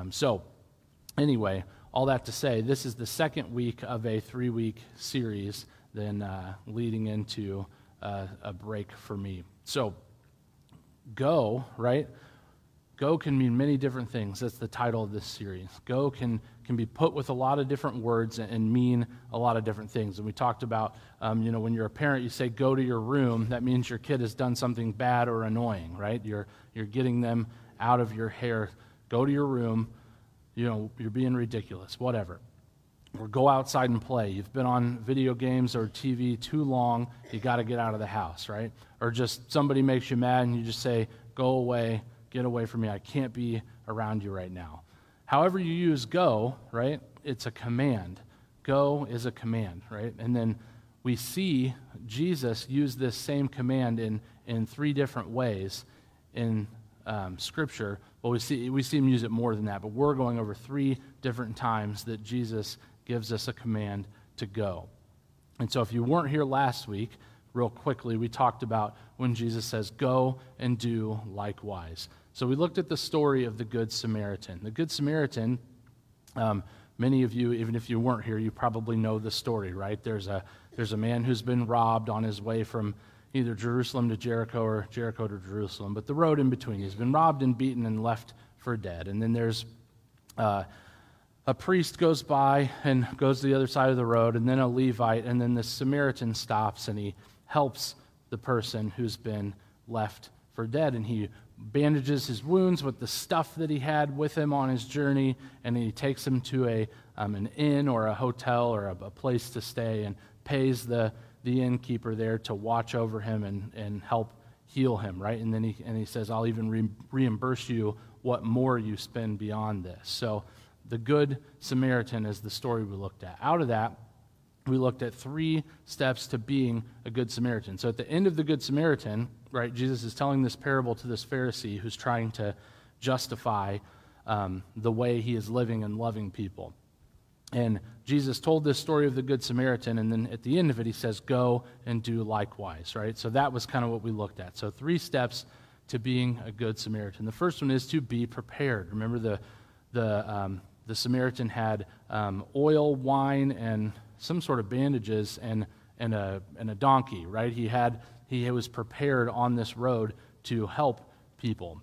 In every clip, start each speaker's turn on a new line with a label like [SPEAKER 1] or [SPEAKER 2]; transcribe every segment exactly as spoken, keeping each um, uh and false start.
[SPEAKER 1] Um, so anyway, all that to say, this is the second week of a three-week series, then uh, leading into uh, a break for me. So go, right? Go can mean many different things. That's the title of this series. Go can can be put with a lot of different words and, and mean a lot of different things. And we talked about, um, you know, when you're a parent, you say go to your room. That means your kid has done something bad or annoying, right? You're you're getting them out of your hair. Go to your room. You know, you're being ridiculous, whatever. Or go outside and play. You've been on video games or T V too long. You got to get out of the house, right? Or just somebody makes you mad and you just say, go away. Get away from me. I can't be around you right now. However you use go, right, it's a command. Go is a command, right? And then we see Jesus use this same command in, in three different ways in um, Scripture. Well, we see, we see him use it more than that, but we're going over three different times that Jesus gives us a command to go. And so if you weren't here last week, real quickly, we talked about when Jesus says, go and do likewise. So we looked at the story of the Good Samaritan. The Good Samaritan, um, many of you, even if you weren't here, you probably know the story, right? There's a there's a man who's been robbed on his way from either Jerusalem to Jericho or Jericho to Jerusalem, but the road in between. He's been robbed and beaten and left for dead. And then there's uh, a priest goes by and goes to the other side of the road, and then a Levite, and then the Samaritan stops and he helps the person who's been left for dead, and he bandages his wounds with the stuff that he had with him on his journey, and he takes him to a um, an inn or a hotel or a, a place to stay and pays the, the innkeeper there to watch over him and, and help heal him, right? And then he and he says, I'll even re- reimburse you what more you spend beyond this. So the Good Samaritan is the story we looked at. Out of that, we looked at three steps to being a Good Samaritan. So at the end of the Good Samaritan, right, Jesus is telling this parable to this Pharisee who's trying to justify um, the way he is living and loving people. And Jesus told this story of the Good Samaritan, and then at the end of it, he says, go and do likewise, right? So that was kind of what we looked at. So three steps to being a Good Samaritan. The first one is to be prepared. Remember, the the um, the Samaritan had um, oil, wine, and some sort of bandages and and a and a donkey, right? He had he was prepared on this road to help people.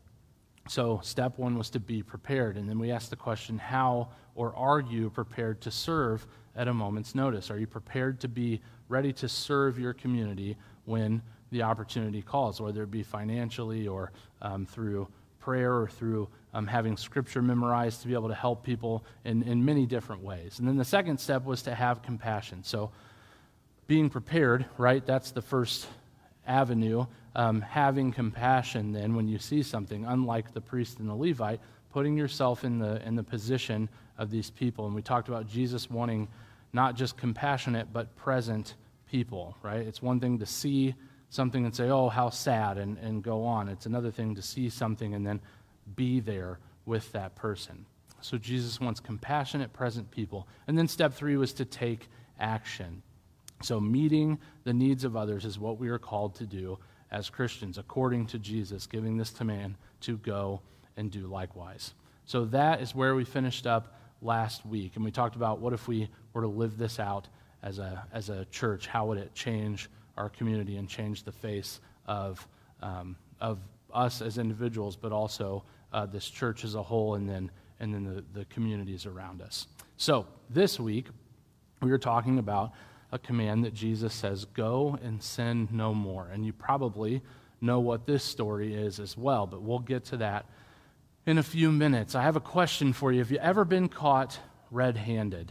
[SPEAKER 1] So step one was to be prepared, and then we asked the question, how or are you prepared to serve at a moment's notice? Are you prepared to be ready to serve your community when the opportunity calls, whether it be financially or um, through prayer or through um, having Scripture memorized to be able to help people in, in many different ways? And then the second step was to have compassion. So being prepared, right, that's the first avenue. Um, having compassion then when you see something, unlike the priest and the Levite, putting yourself in the in the position of these people. And we talked about Jesus wanting not just compassionate but present people, right? It's one thing to see something and say, oh, how sad, and, and go on. It's another thing to see something and then be there with that person. So Jesus wants compassionate, present people. And then step three was to take action. So meeting the needs of others is what we are called to do as Christians, according to Jesus, giving this command to go and do likewise. So that is where we finished up last week. And we talked about what if we were to live this out as a as a church, how would it change our community and change the face of um, of us as individuals, but also uh, this church as a whole, and then and then the, the communities around us. So this week, we were talking about a command that Jesus says, go and sin no more. And you probably know what this story is as well, but we'll get to that in a few minutes. I have a question for you. Have you ever been caught red-handed?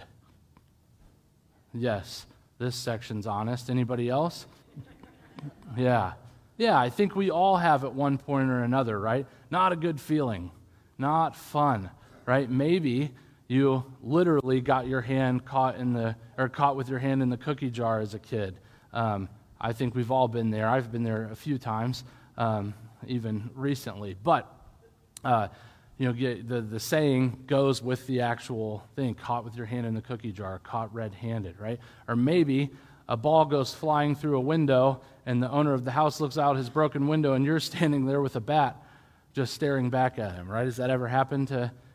[SPEAKER 1] Yes, this section's honest. Anybody else? Yeah. Yeah, I think we all have at one point or another, right? Not a good feeling. Not fun, right? Maybe you literally got your hand caught in the, or caught with your hand in the cookie jar as a kid. Um, I think we've all been there. I've been there a few times, um, even recently. But, uh, you know, get, the, the saying goes with the actual thing, caught with your hand in the cookie jar, caught red-handed, right? Or maybe a ball goes flying through a window and the owner of the house looks out his broken window and you're standing there with a bat just staring back at him, right? Has that ever happened to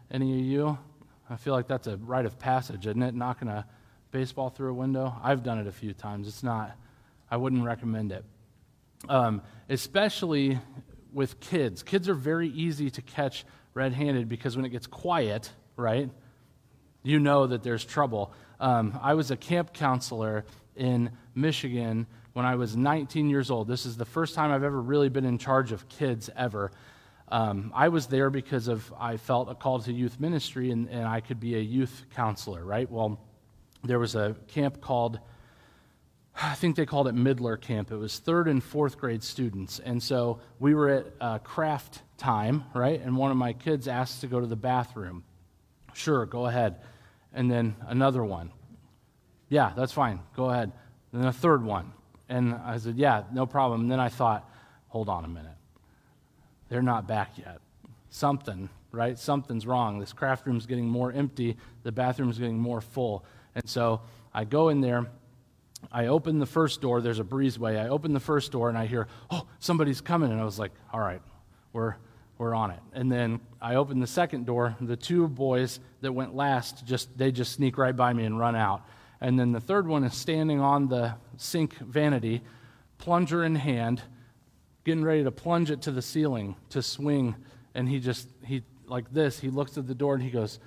[SPEAKER 1] Any of you? I feel like that's a rite of passage, isn't it? Knocking a baseball through a window. I've done it a few times. It's not, I wouldn't recommend it. Um, especially with kids. Kids are very easy to catch red-handed because when it gets quiet, right, you know that there's trouble. Um, I was a camp counselor in Michigan when I was nineteen years old. This is the first time I've ever really been in charge of kids ever. Um, I was there because of I felt a call to youth ministry, and, and I could be a youth counselor, right? Well, there was a camp called, I think they called it Midler Camp. It was third and fourth grade students. And so we were at uh, craft time, right? And one of my kids asked to go to the bathroom. Sure, go ahead. And then another one. Yeah, that's fine. Go ahead. And then a third one. And I said, yeah, no problem. And then I thought, hold on a minute. They're not back yet. Something, right? Something's wrong. This craft room's getting more empty. The bathroom's getting more full. And so I go in there. I open the first door. There's a breezeway. I open the first door, and I hear, oh, somebody's coming. And I was like, all right, we're we're on it. And then I open the second door. The two boys that went last, just they just sneak right by me and run out. And then the third one is standing on the sink vanity, plunger in hand, getting ready to plunge it to the ceiling to swing. And he just, he like this, he looks at the door and he goes,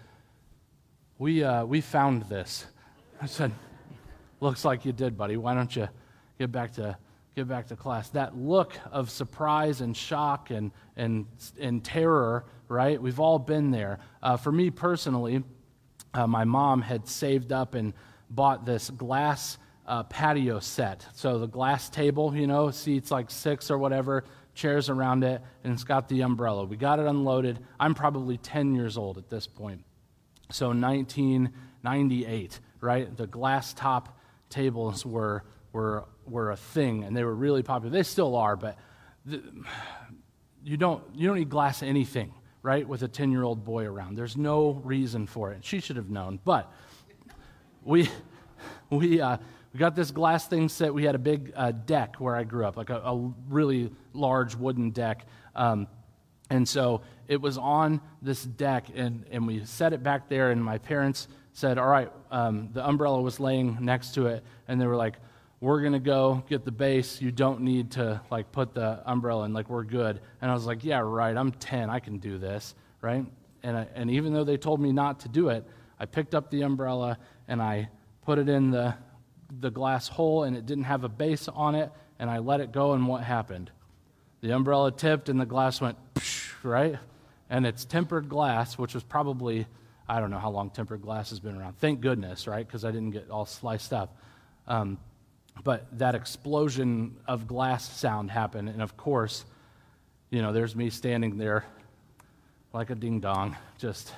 [SPEAKER 1] we uh, we found this. I said, looks like you did, buddy. Why don't you get back to get back to class? That look of surprise and shock and and and terror, right? We've all been there. Uh, for me personally, uh, my mom had saved up and bought this glass uh, patio set. So the glass table, you know, seats like six or whatever, chairs around it, and it's got the umbrella. We got it unloaded. I'm probably ten years old at this point. So nineteen ninety-eight, right? The glass top tables were were were a thing, and they were really popular. They still are, but the, you don't you don't need glass anything, right? With a ten-year-old boy around, there's no reason for it. She should have known, but we we uh, we got this glass thing set. We had a big uh, deck where I grew up, like a, a really large wooden deck, um, and so it was on this deck, and and we set it back there, and my parents said, all right, um, the umbrella was laying next to it, and they were like, we're going to go get the base. You don't need to, like, put the umbrella in. Like, we're good. And I was like, yeah, right, I'm ten. I can do this, right? And I, and even though they told me not to do it, I picked up the umbrella, and I put it in the the glass hole, and it didn't have a base on it, and I let it go, and what happened? The umbrella tipped, and the glass went, psh, right? And it's tempered glass, which was probably, I don't know how long tempered glass has been around. Thank goodness, right? Because I didn't get all sliced up. Um, but that explosion of glass sound happened. And of course, you know, there's me standing there like a ding-dong. Just,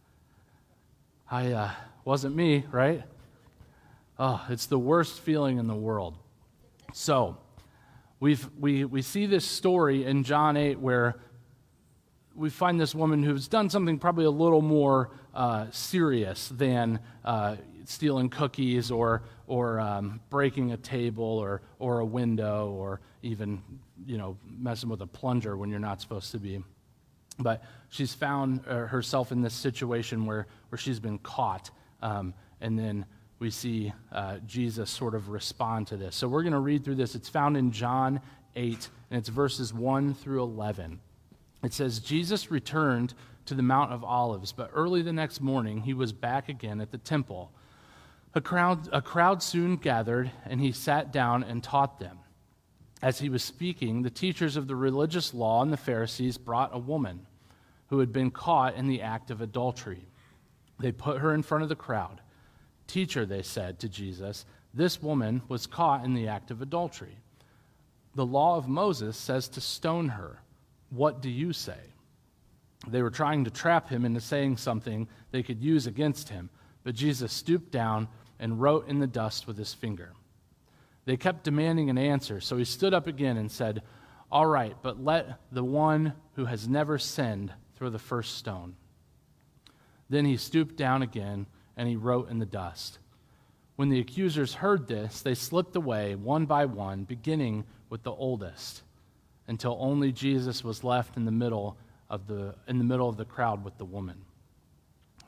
[SPEAKER 1] I, uh, wasn't me, right? Oh, it's the worst feeling in the world. So, we've, we, we see this story in John eight where we find this woman who's done something probably a little more uh, serious than uh, stealing cookies or or um, breaking a table or or a window or even, you know, messing with a plunger when you're not supposed to be. But she's found uh, herself in this situation where where she's been caught, um, and then we see uh, Jesus sort of respond to this. So we're going to read through this. It's found in John eight, and it's verses one through eleven. It says, Jesus returned to the Mount of Olives, but early the next morning he was back again at the temple. A crowd, a crowd soon gathered, and he sat down and taught them. As he was speaking, the teachers of the religious law and the Pharisees brought a woman who had been caught in the act of adultery. They put her in front of the crowd. Teacher, they said to Jesus, this woman was caught in the act of adultery. The law of Moses says to stone her. What do you say? They were trying to trap him into saying something they could use against him, but Jesus stooped down and wrote in the dust with his finger. They kept demanding an answer, so he stood up again and said, all right, but let the one who has never sinned throw the first stone. Then he stooped down again and he wrote in the dust. When the accusers heard this, they slipped away one by one, beginning with the oldest, until only Jesus was left in the middle of the in the middle of the crowd with the woman.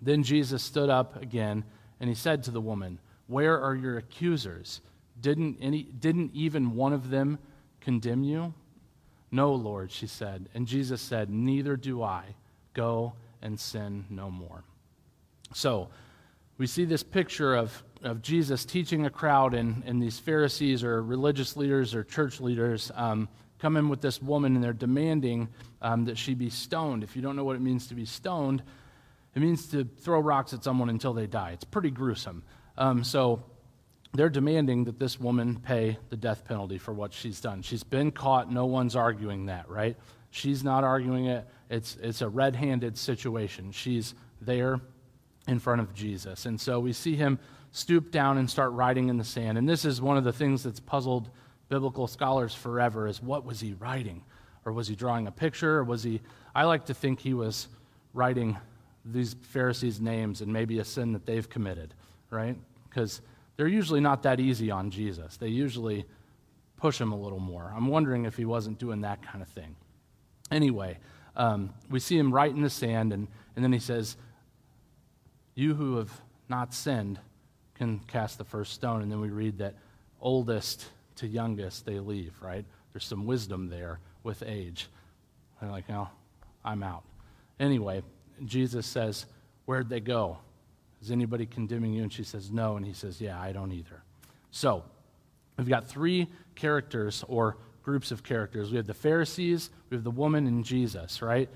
[SPEAKER 1] Then Jesus stood up again, and he said to the woman, "Where are your accusers? Didn't any, didn't even one of them condemn you?" "No, Lord," she said. And Jesus said, "Neither do I. Go and sin no more." So, we see this picture of, of Jesus teaching a crowd, and, and these Pharisees or religious leaders or church leaders um, come in with this woman, and they're demanding um, that she be stoned. If you don't know what it means to be stoned, it means to throw rocks at someone until they die. It's pretty gruesome. Um, so they're demanding that this woman pay the death penalty for what she's done. She's been caught. No one's arguing that, right? She's not arguing it. It's, it's a red-handed situation. She's there in front of Jesus. And so we see him stoop down and start writing in the sand. And this is one of the things that's puzzled biblical scholars forever, is what was he writing? Or was he drawing a picture? Or was he, I like to think he was writing these Pharisees' names and maybe a sin that they've committed, right? Because they're usually not that easy on Jesus. They usually push him a little more. I'm wondering if he wasn't doing that kind of thing. Anyway, um, we see him write in the sand, and, and then he says, "You who have not sinned can cast the first stone." And then we read that oldest to youngest they leave, right? There's some wisdom there with age. They're like, "No, I'm out." Anyway, Jesus says, "Where'd they go? Is anybody condemning you?" And she says, "No." And he says, "Yeah, I don't either." So we've got three characters or groups of characters. We have the Pharisees, we have the woman, and Jesus, right?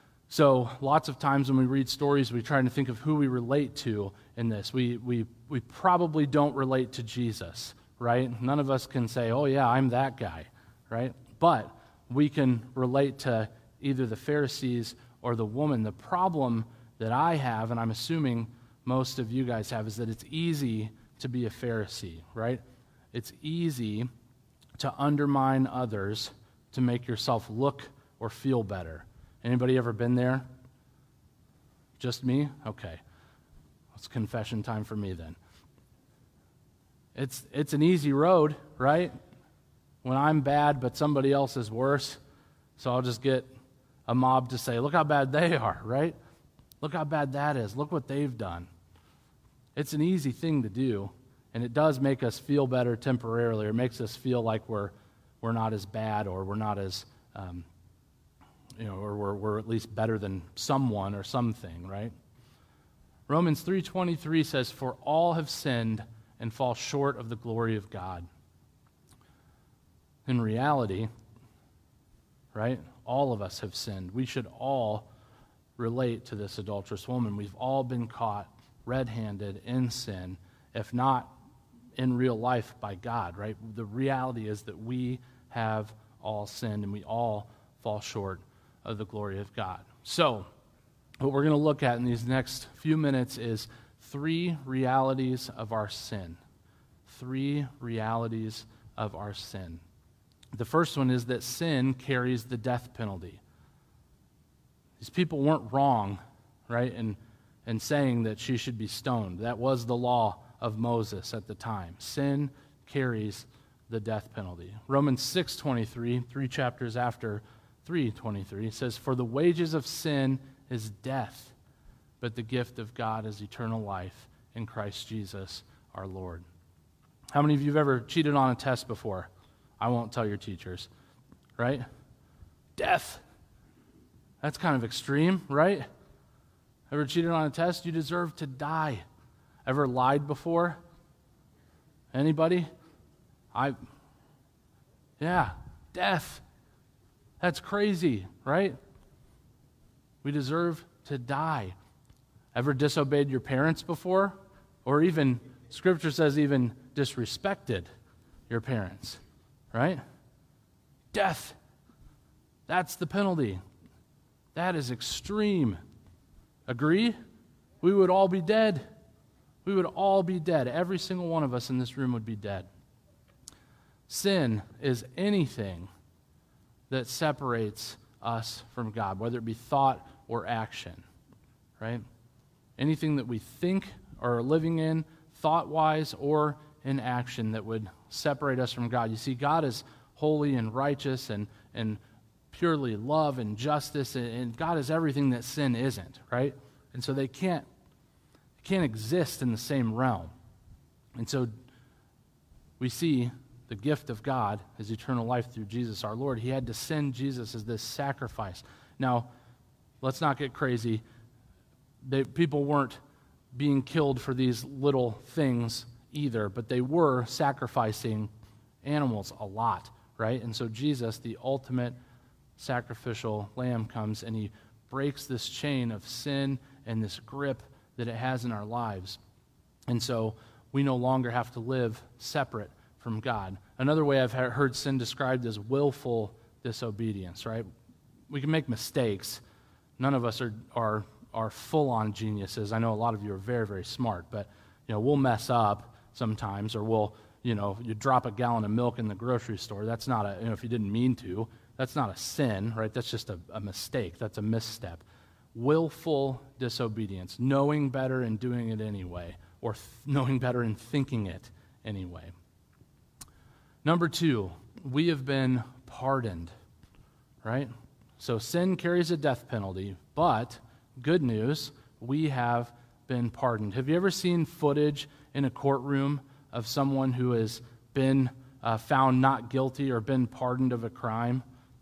[SPEAKER 1] So lots of times when we read stories, we try to think of who we relate to in this. We, we, we probably don't relate to Jesus, right? None of us can say, "Oh yeah, I'm that guy," right? But we can relate to either the Pharisees or the woman. The problem that I have, and I'm assuming most of you guys have, is that it's easy to be a Pharisee, right? It's easy to undermine others to make yourself look or feel better. Anybody ever been there? Just me? Okay. It's confession time for me then. It's it's an easy road, right? When I'm bad, but somebody else is worse, so I'll just get a mob to say, "Look how bad they are," right? "Look how bad that is. Look what they've done." It's an easy thing to do, and it does make us feel better temporarily, or makes us feel like we're we're not as bad, or we're not as, um, you know, or we're, we're at least better than someone or something, right? Romans three twenty-three says, "For all have sinned and fall short of the glory of God." In reality, right, all of us have sinned. We should all relate to this adulterous woman. We've all been caught red-handed in sin, if not in real life by God, right? The reality is that we have all sinned, and we all fall short of the glory of God. So, what we're going to look at in these next few minutes is three realities of our sin. Three realities of our sin. The first one is that sin carries the death penalty. These people weren't wrong, right, in, in saying that she should be stoned. That was the law of Moses at the time. Sin carries the death penalty. Romans six twenty-three, three chapters after three twenty-three, says, "For the wages of sin is death, but the gift of God is eternal life in Christ Jesus our Lord." How many of you have ever cheated on a test before? I won't tell your teachers, right? Death. That's kind of extreme, right? Ever cheated on a test? You deserve to die. Ever lied before? Anybody? I, yeah, death. That's crazy, right? We deserve to die. Ever disobeyed your parents before? Or even, Scripture says, even disrespected your parents, right? Death. That's the penalty. That is extreme. Agree? We would all be dead. We would all be dead. Every single one of us in this room would be dead. Sin is anything that separates us from God, whether it be thought or action, right? Anything that we think or are living in, thought-wise or in action, that would separate us from God. You see, God is holy and righteous and, and purely love and justice, and, and God is everything that sin isn't, right? And so they can't It can't exist in the same realm. And so we see the gift of God is eternal life through Jesus our Lord. He had to send Jesus as this sacrifice. Now, let's not get crazy. They, people weren't being killed for these little things either, but they were sacrificing animals a lot, right? And so Jesus, the ultimate sacrificial lamb, comes and he breaks this chain of sin and this grip that it has in our lives. And so we no longer have to live separate from God. Another way I've heard sin described as willful disobedience, right? We can make mistakes. None of us are are are full-on geniuses. I know a lot of you are very, very smart, but you know, we'll mess up sometimes, or we'll, you know, you drop a gallon of milk in the grocery store. That's not a, you know, if you didn't mean to, that's not a sin, right? That's just a, a mistake. That's a misstep. Willful disobedience, knowing better and doing it anyway, or th- knowing better and thinking it anyway. Number two, we have been pardoned, right? So sin carries a death penalty, but good news, we have been pardoned. Have you ever seen footage in a courtroom of someone who has been uh, found not guilty or been pardoned of a crime?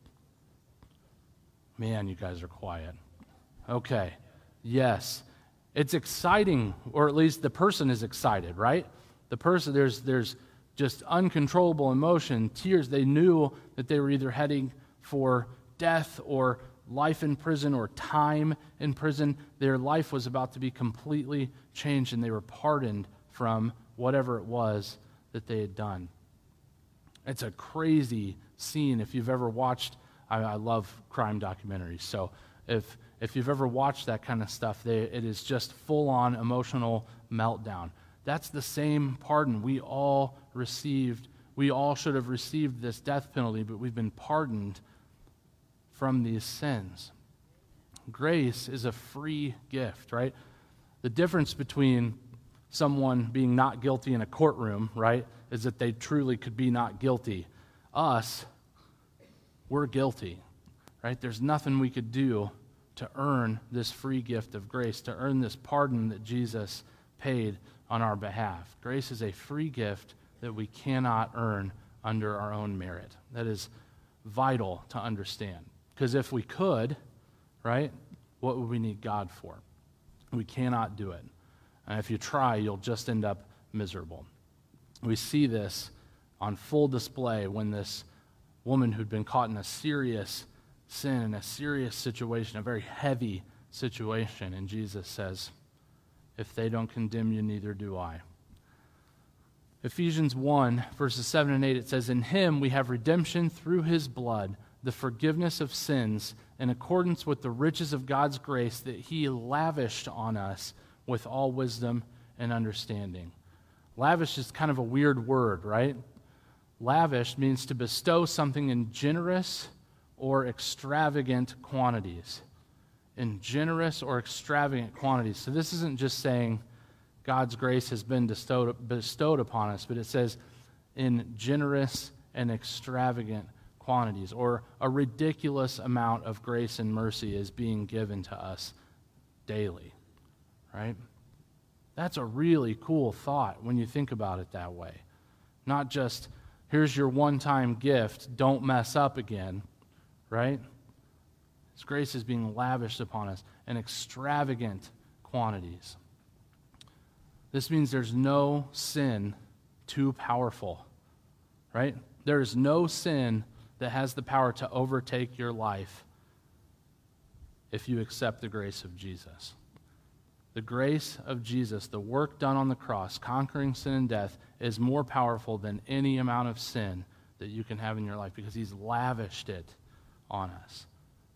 [SPEAKER 1] Man, you guys are quiet. Okay, yes. It's exciting, or at least the person is excited, right? The person, there's there's just uncontrollable emotion, tears. They knew that they were either heading for death or life in prison or time in prison. Their life was about to be completely changed, and they were pardoned from whatever it was that they had done. It's a crazy scene. If you've ever watched, I, I love crime documentaries, so if if you've ever watched that kind of stuff, they, it is just full-on emotional meltdown. That's the same pardon we all received. We all should have received this death penalty, but we've been pardoned from these sins. Grace is a free gift, right? The difference between someone being not guilty in a courtroom, right, is that they truly could be not guilty. Us, we're guilty, right? There's nothing we could do to earn this free gift of grace, to earn this pardon that Jesus paid on our behalf. Grace is a free gift that we cannot earn under our own merit. That is vital to understand. Because if we could, right, what would we need God for? We cannot do it. And if you try, you'll just end up miserable. We see this on full display when this woman who'd been caught in a serious sin, in a serious situation, a very heavy situation, and Jesus says, if they don't condemn you, neither do I. Ephesians one, verses seven and eight, it says, in him we have redemption through his blood, the forgiveness of sins, in accordance with the riches of God's grace that he lavished on us with all wisdom and understanding. Lavish is kind of a weird word, right? Lavish means to bestow something in generous or extravagant quantities. In generous or extravagant quantities. So this isn't just saying God's grace has been bestowed, bestowed upon us, but it says in generous and extravagant quantities, or a ridiculous amount of grace and mercy is being given to us daily, right? That's a really cool thought when you think about it that way. Not just, here's your one-time gift, don't mess up again, right? His grace is being lavished upon us in extravagant quantities. This means there's no sin too powerful, right? There is no sin that has the power to overtake your life if you accept the grace of Jesus. The grace of Jesus, the work done on the cross, conquering sin and death, is more powerful than any amount of sin that you can have in your life because he's lavished it on us.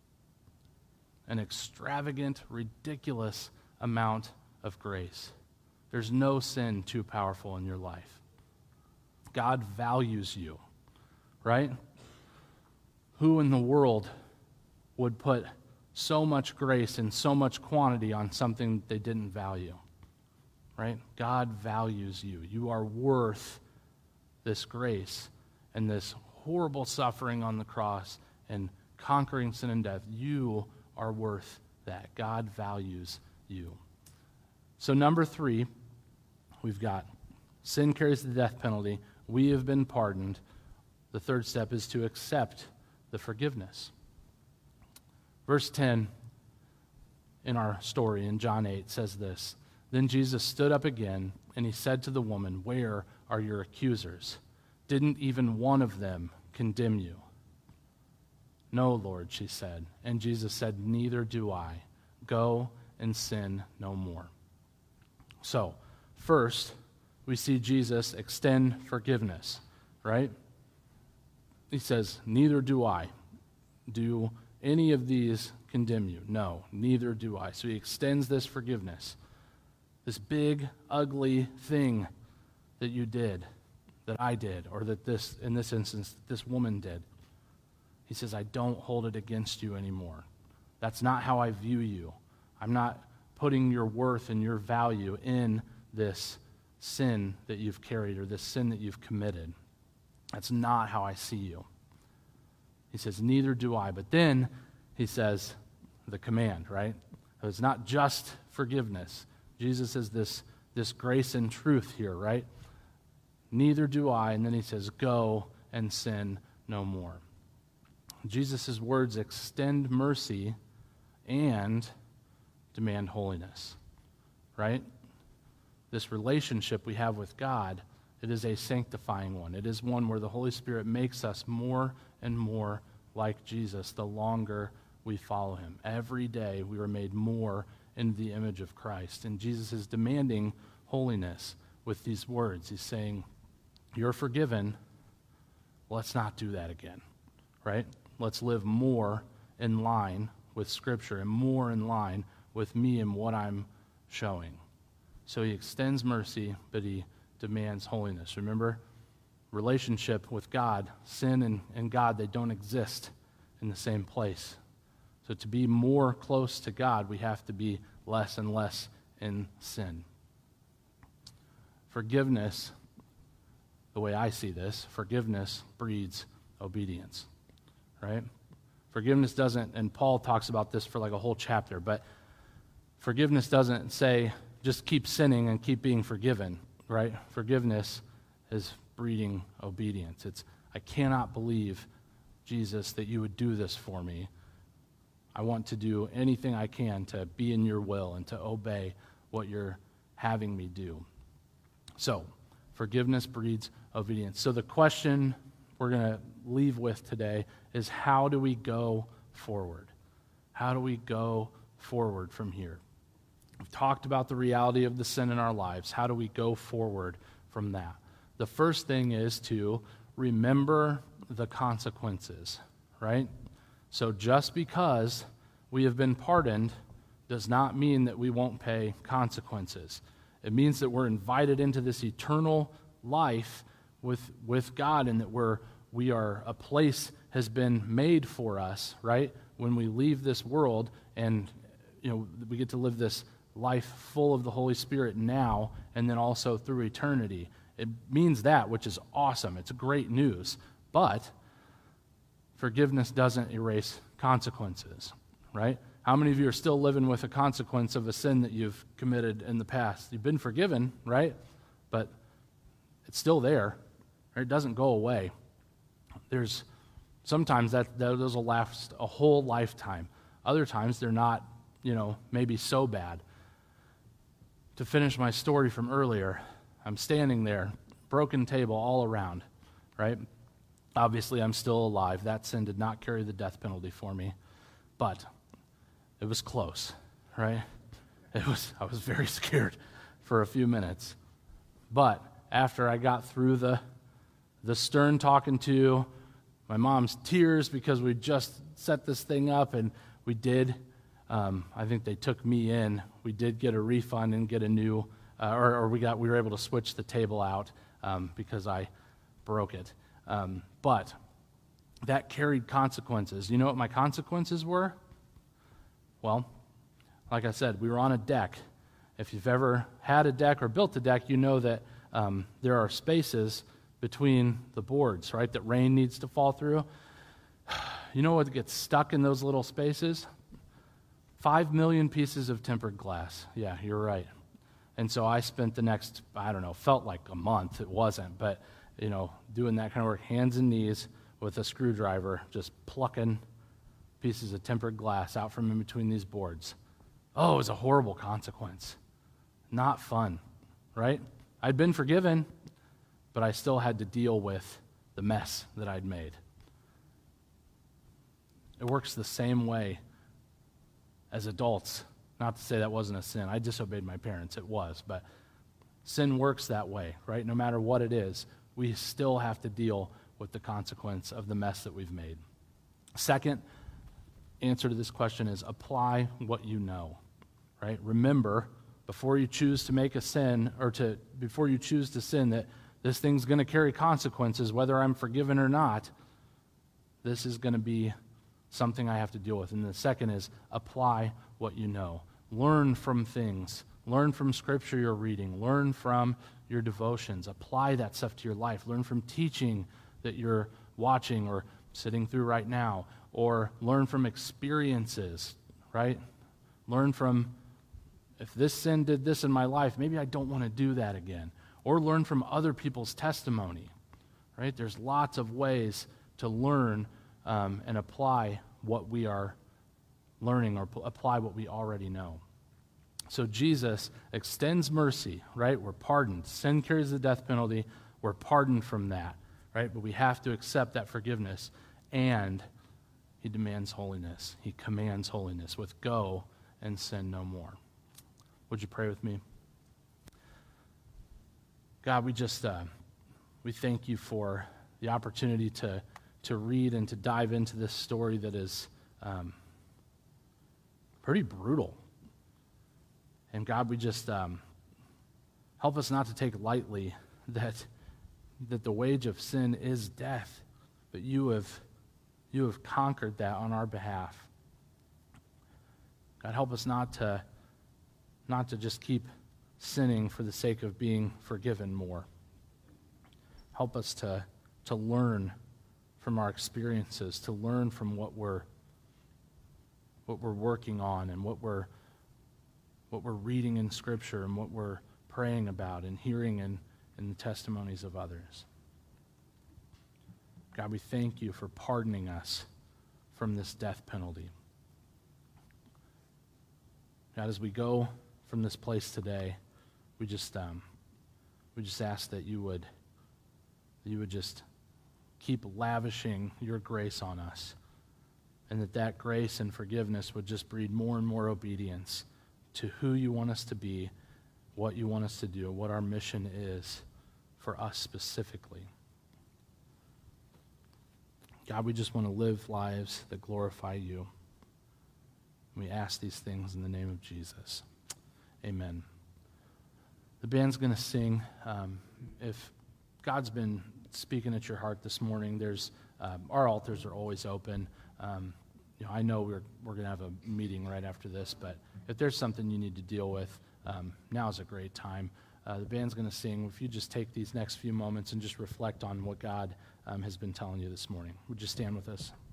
[SPEAKER 1] An extravagant, ridiculous amount of grace. There's no sin too powerful in your life. God values you, right? Who in the world would put so much grace and so much quantity on something they didn't value, right? God values you. You are worth this grace and this horrible suffering on the cross and conquering sin and death. You are worth that. God values you. So number three, we've got sin carries the death penalty. We have been pardoned. The third step is to accept the forgiveness. Verse ten in our story in John eight says this, "Then Jesus stood up again, and he said to the woman, 'Where are your accusers? Didn't even one of them condemn you?' 'No, Lord,' she said. And Jesus said, 'Neither do I. Go and sin no more.'" So, first, we see Jesus extend forgiveness, right? He says, "Neither do I. Do any of these condemn you?" No, neither do I. So he extends this forgiveness. This big, ugly thing that you did, that I did, or that this, in this instance, this woman did. He says, I don't hold it against you anymore. That's not how I view you. I'm not putting your worth and your value in this sin that you've carried or this sin that you've committed. That's not how I see you. He says, neither do I. But then he says the command, right? It's not just forgiveness. Jesus is this, this grace and truth here, right? Neither do I. And then he says, go and sin no more. Jesus' words extend mercy and demand holiness, right? This relationship we have with God, it is a sanctifying one. It is one where the Holy Spirit makes us more and more like Jesus the longer we follow him. Every day we are made more in the image of Christ. And Jesus is demanding holiness with these words. He's saying, you're forgiven. Let's not do that again, right? Let's live more in line with Scripture and more in line with me and what I'm showing. So he extends mercy, but he demands holiness. Remember, relationship with God, sin and, and God, they don't exist in the same place. So to be more close to God, we have to be less and less in sin. Forgiveness, the way I see this, forgiveness breeds obedience, right? Forgiveness doesn't, and Paul talks about this for like a whole chapter, but forgiveness doesn't say just keep sinning and keep being forgiven, right? Forgiveness is breeding obedience. It's, I cannot believe, Jesus, that you would do this for me. I want to do anything I can to be in your will and to obey what you're having me do. So, forgiveness breeds obedience. So the question we're going to leave with today is, how do we go forward? How do we go forward from here? We've talked about the reality of the sin in our lives. How do we go forward from that? The first thing is to remember the consequences, right? So just because we have been pardoned does not mean that we won't pay consequences. It means that we're invited into this eternal life with, with God, and that we're, we are, a place has been made for us, right? When we leave this world, and you know, we get to live this life full of the Holy Spirit now, and then also through eternity. It means that, which is awesome. It's great news. But forgiveness doesn't erase consequences, right? How many of you are still living with a consequence of a sin that you've committed in the past? You've been forgiven, right? But it's still there. Right? It doesn't go away. There's sometimes that those will last a whole lifetime. Other times they're not, you know, maybe so bad. To finish my story from earlier, I'm standing there, broken table all around, right? Obviously, I'm still alive. That sin did not carry the death penalty for me, but it was close, right? It was. I was very scared for a few minutes, but after I got through the the stern talking to, my mom's tears because we just set this thing up, and we did. Um, I think they took me in. We did get a refund and get a new, uh, or, or we got we were able to switch the table out um, because I broke it. Um, but that carried consequences. You know what my consequences were? Well, like I said, we were on a deck. If you've ever had a deck or built a deck, you know that um, there are spaces between the boards, right, that rain needs to fall through. You know what gets stuck in those little spaces? Five million pieces of tempered glass. Yeah, you're right. And so I spent the next, I don't know, felt like a month. It wasn't, but, you know, doing that kind of work, hands and knees with a screwdriver, just plucking pieces of tempered glass out from in between these boards. Oh, it was a horrible consequence. Not fun, right? I'd been forgiven, but I still had to deal with the mess that I'd made. It works the same way as adults. Not to say that wasn't a sin. I disobeyed my parents. It was. But sin works that way, right? No matter what it is, we still have to deal with the consequence of the mess that we've made. Second answer to this question is apply what you know, right? Remember, before you choose to make a sin, or to before you choose to sin, that this thing's going to carry consequences, whether I'm forgiven or not. This is going to be something I have to deal with. And the second is apply what you know. Learn from things. Learn from scripture you're reading. Learn from your devotions. Apply that stuff to your life. Learn from teaching that you're watching or sitting through right now. Or learn from experiences, right? Learn from, if this sin did this in my life, maybe I don't want to do that again. Or learn from other people's testimony, right? There's lots of ways to learn um, and apply what we are learning, or p- apply what we already know. So Jesus extends mercy, right? We're pardoned. Sin carries the death penalty. We're pardoned from that, right? But we have to accept that forgiveness. And he demands holiness. He commands holiness with go and sin no more. Would you pray with me? God, we just, uh, we thank you for the opportunity to, to read and to dive into this story that is um, pretty brutal. And God, we just um, help us not to take lightly that, that the wage of sin is death, but you have, you have conquered that on our behalf. God, help us not to, not to just keep sinning for the sake of being forgiven more. Help us to, to learn from our experiences, to learn from what we're what we're working on and what we're what we're reading in Scripture and what we're praying about and hearing in, in the testimonies of others. God, we thank you for pardoning us from this death penalty. God, as we go from this place today, we just um, we just ask that you would that you would just keep lavishing your grace on us, and that that grace and forgiveness would just breed more and more obedience to who you want us to be, what you want us to do, what our mission is for us specifically. God, we just want to live lives that glorify you. We ask these things in the name of Jesus. Amen. The band's going to sing. Um, if God's been speaking at your heart this morning, there's um, our altars are always open. Um, you know, I know we're we're going to have a meeting right after this, but if there's something you need to deal with, um, now is a great time. Uh, the band's going to sing. If you just take these next few moments and just reflect on what God um, has been telling you this morning. Would you stand with us?